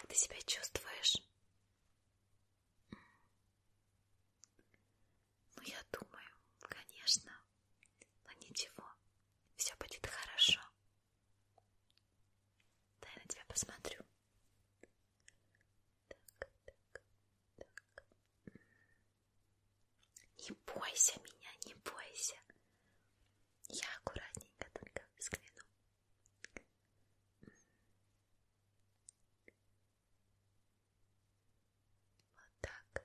ты себя чувствуешь? Ну, я думаю, конечно. Но ничего, все будет хорошо. Дай я на тебя посмотрю. Так. Не бойся меня, не бойся. Я аккуратненько только взгляну. Вот так.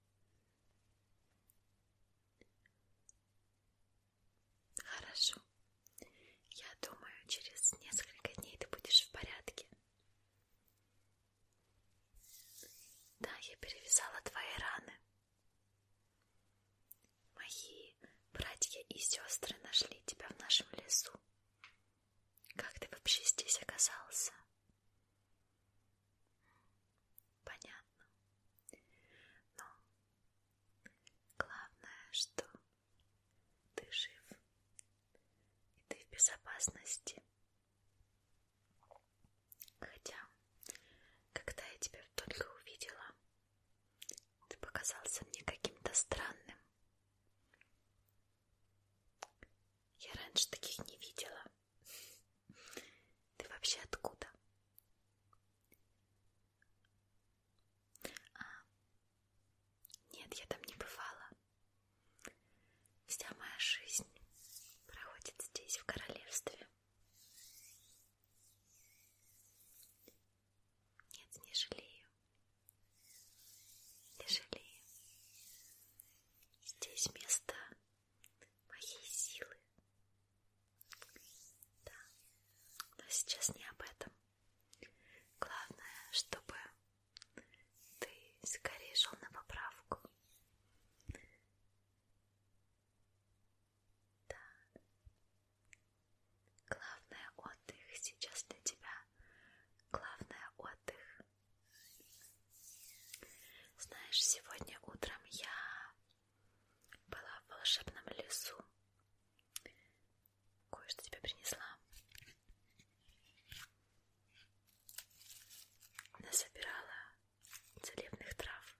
Хорошо. Я думаю, через несколько дней ты будешь в порядке. Да, я перевязала твои раны. Мои братья и сестры нашли тебя в нашем лесу. Как ты вообще здесь оказался? Понятно. Но главное, что ты жив и ты в безопасности. Хотя, когда я тебя только увидела, ты показался мне каким-то странным. Я раньше таких не видела. Ты вообще откуда? Нет, я там не бывала. Вся моя жизнь проходит здесь, в королевстве. Нет, не жалею. Не жалею. Здесь место моей силы. Да. Но сейчас не об этом. Главное, чтобы ты скорее шел на поправку. Да. Главное отдых сейчас для тебя. Главное отдых. Знаешь, сегодня утром я была в волшебном лесу. Кое-что тебе принесла. Насобирала целебных трав.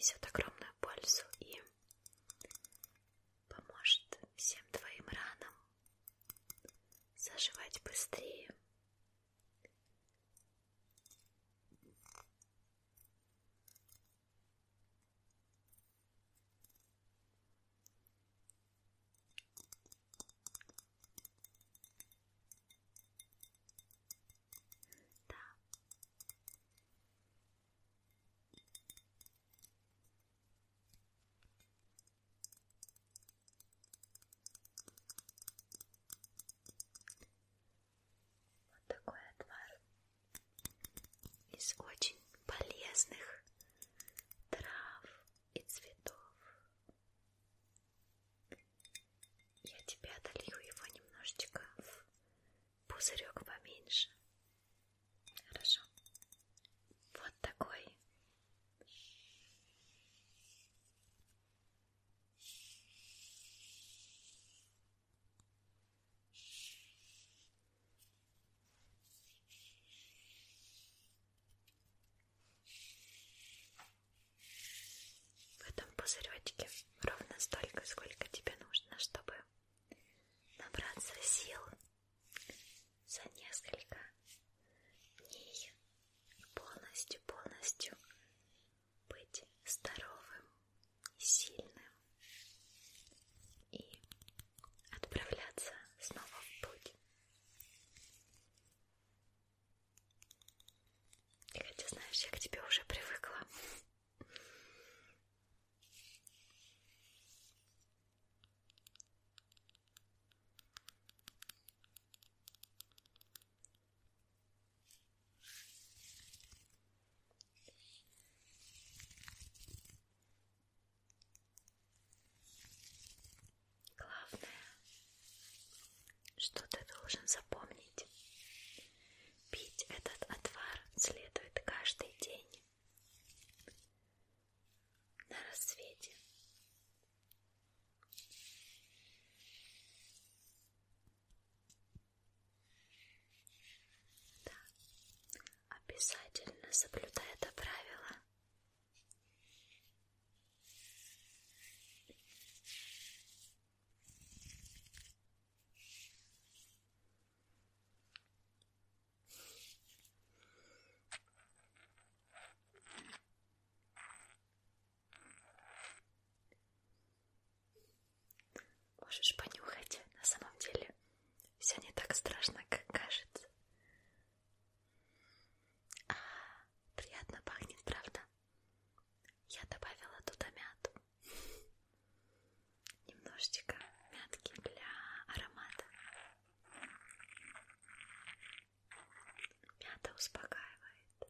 принесет огромную пользу и поможет всем твоим ранам заживать быстрее. Да. Вот такой отвар из очень полезных трав и цветов. Я тебе долью его немножечко в пузырек поменьше. Хорошо. Вот такой. В этом пузыречке ровно столько, сколько тебе нужно, чтобы набраться сил за несколько дней полностью быть здоровым и сильным и отправляться снова в путь. И хотя, знаешь, я к тебе уже привыкла. Главное, что ты должен запомнить: пить этот отвар следует каждый день на рассвете. Да, обязательно соблюдай это правило. Можешь понюхать, на самом деле все не так страшно, как кажется. Приятно пахнет, правда? Я добавила туда мяту. Немножечко мятки для аромата. Мята успокаивает.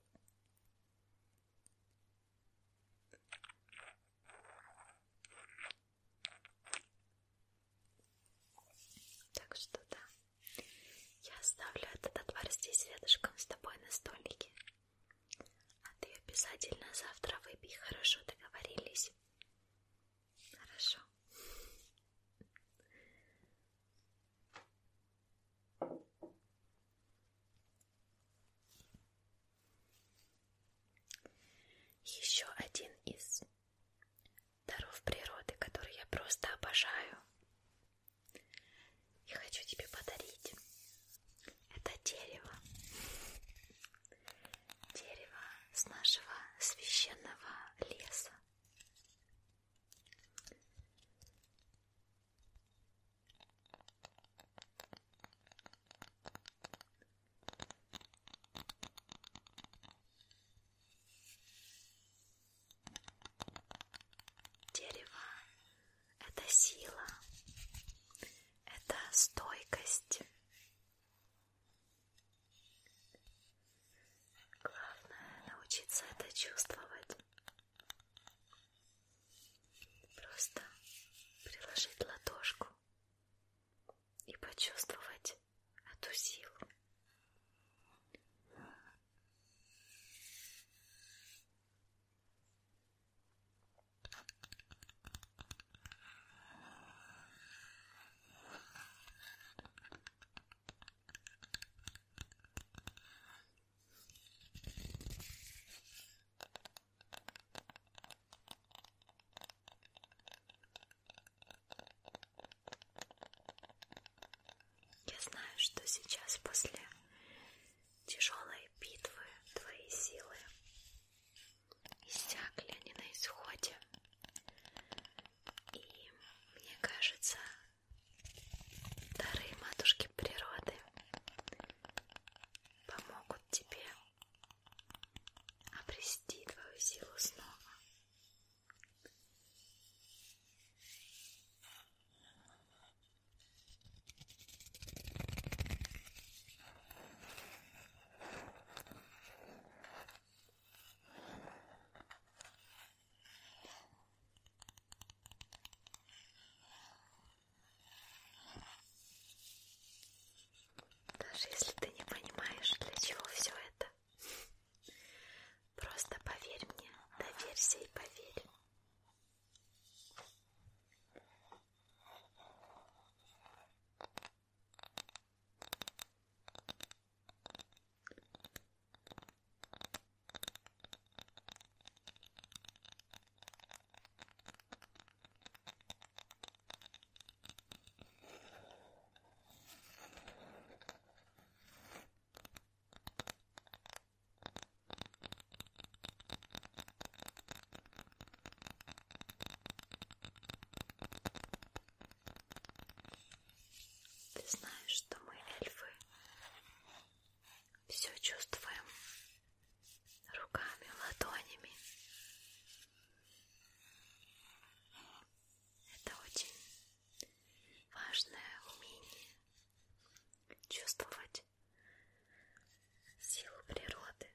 Так что да, я оставлю этот отвар здесь рядышком с тобой на столике. А ты обязательно завтра выпей, хорошо, договорились? Хорошо. Еще один из даров природы, который я просто обожаю и хочу тебе подарить. Это дерево. Дерево с нашего священного леса. Дерево — это сила, это стойкость. Главное — научиться это чувствовать. Просто приложить ладошку и почувствовать эту силу. доверься и поверь. Ты знаешь, что мы, эльфы, все чувствуем руками, ладонями. Это очень важное умение чувствовать силу природы.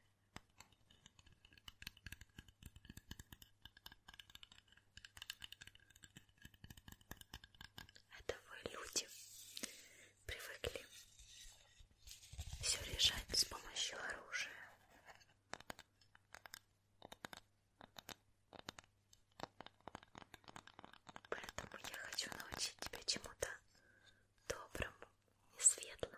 Это вы, люди, привыкли все решать с помощью оружия. Поэтому я хочу научить тебя чему-то доброму и светлому.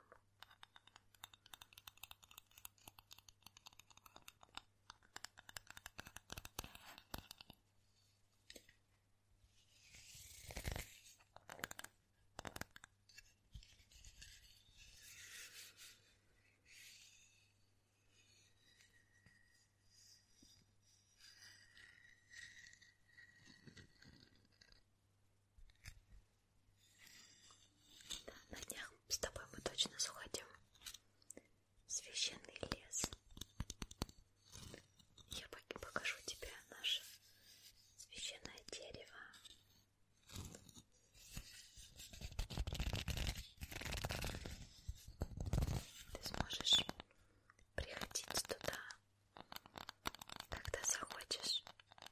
На днях с тобой мы точно сходим в священный лес. Я покажу тебе наше священное дерево. Ты сможешь приходить туда, когда захочешь.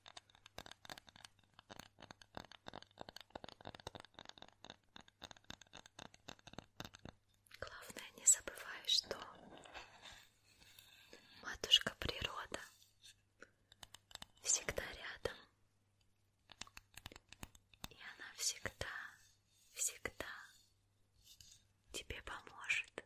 Главное, не забывай, что матушка природа всегда рядом, и она всегда тебе поможет.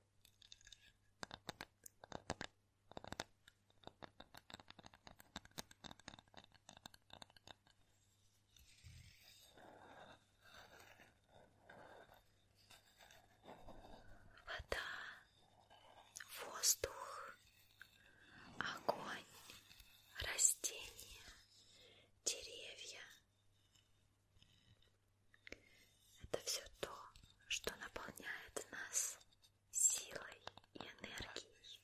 Вода, воздух, огонь, растения, деревья — это все то, что наполняет нас силой и энергией.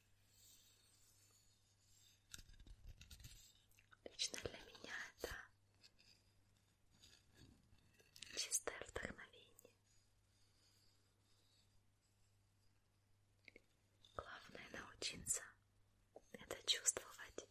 Лично для меня это чистое вдохновение. Главное научиться это чувствовать.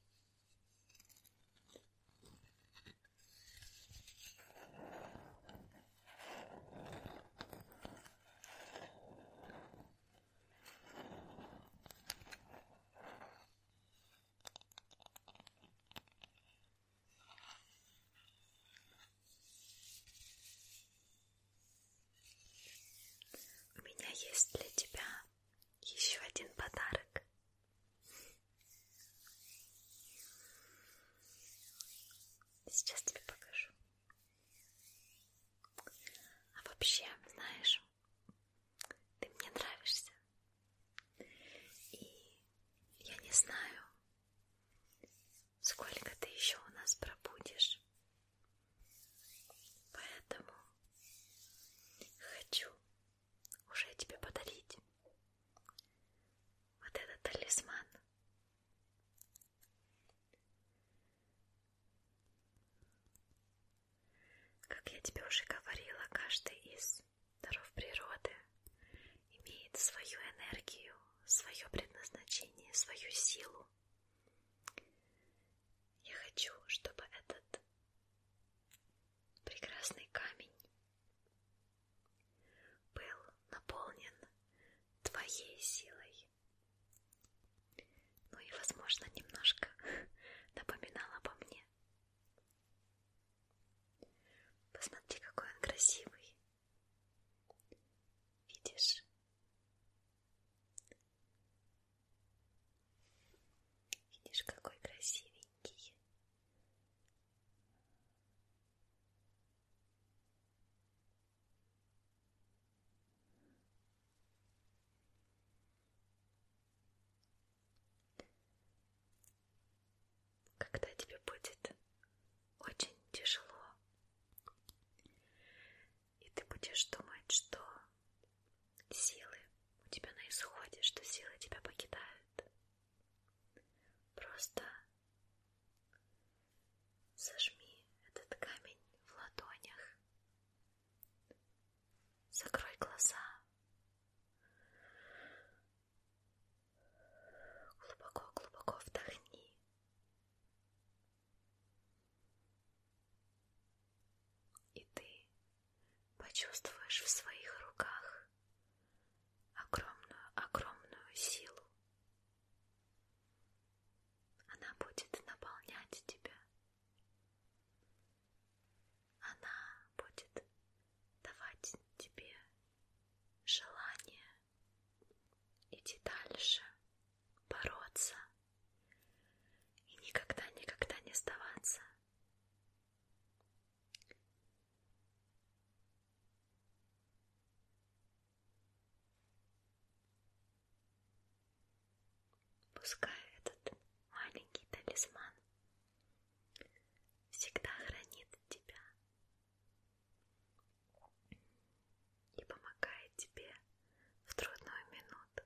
У меня есть для тебя еще один подарок. Сейчас тебе покажу. А вообще, знаешь, ты мне нравишься. И я не знаю, сколько ты еще у нас пробудешь. Поэтому хочу уже тебе подарить вот этот талисман. Как я тебе уже говорила, каждый из даров природы имеет свою энергию, свое предназначение, свою силу. Я хочу, чтобы этот прекрасный камень был наполнен твоей силой. Ну и, возможно, немножко напоминал обо мне. почувствуешь в своих руках огромную силу. Она будет наполнять тебя. Она будет давать тебе желание идти дальше, бороться и никогда не сдаваться. Пускай этот маленький талисман всегда хранит тебя и помогает тебе в трудную минуту.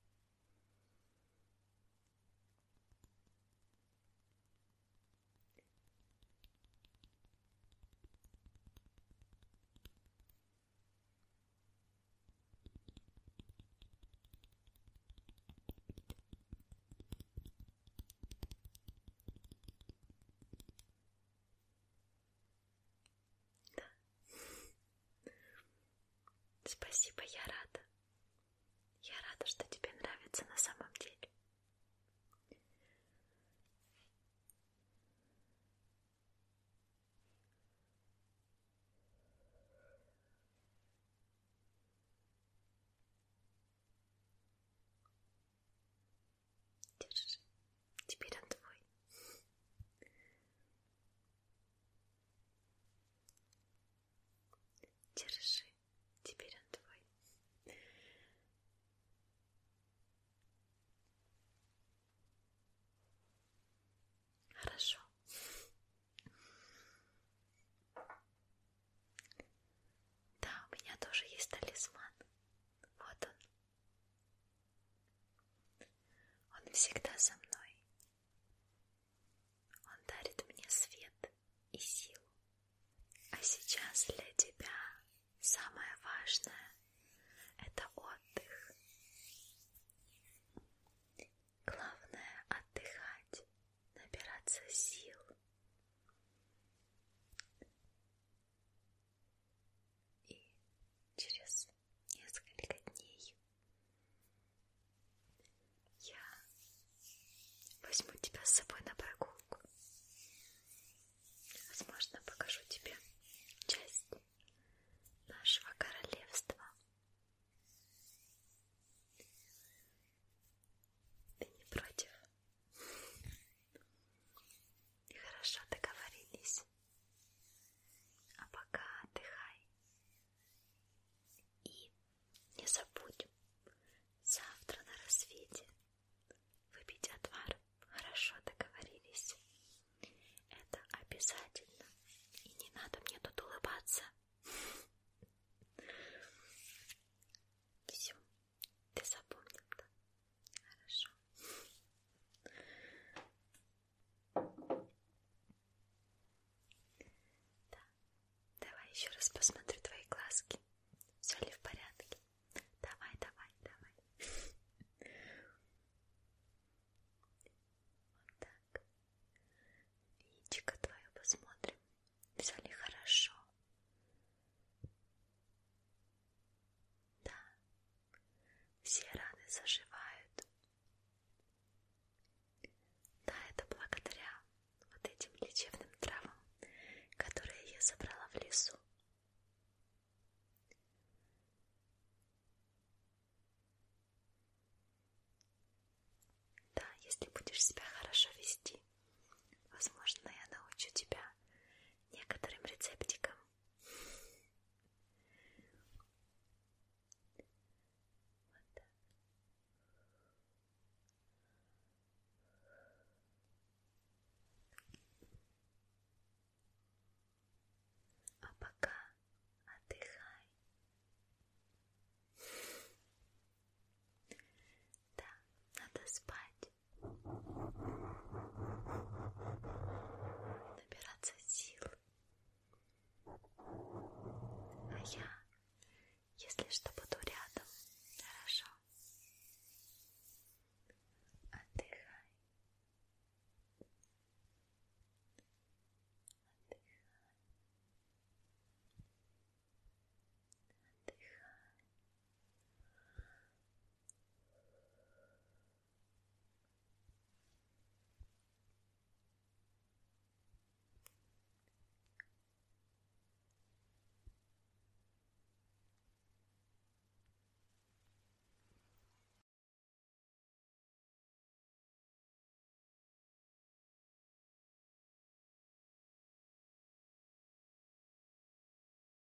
Спасибо, я рада. Я рада, что тебе нравится на самом деле. Держи. Теперь он твой. Держи. Теперь он твой. Хорошо. Да, у меня тоже есть талисман. Вот он. Он всегда со мной. Он дарит мне свет и силу. А сейчас для тебя самое важное — это отдых. Главное — отдыхать, набираться сил. И через несколько дней я возьму тебя с собой на прогулку. Возможно, покажу тебе часть нашего королевства. Ты не против? Хорошо, договорились. А пока отдыхай. И не забудь завтра на рассвете выпить отвар. Хорошо, договорились. Это обязательно. И не надо мне тут улыбаться. Все, ты запомнил, да? Хорошо. Да, давай еще раз посмотрю твои глазки. Все ли в порядке? Давай. Вот так. Личико твое посмотрим. Все ли хорошо? Да. Все раны заживают. Да, это благодаря вот этим лечебным травам, которые я собрала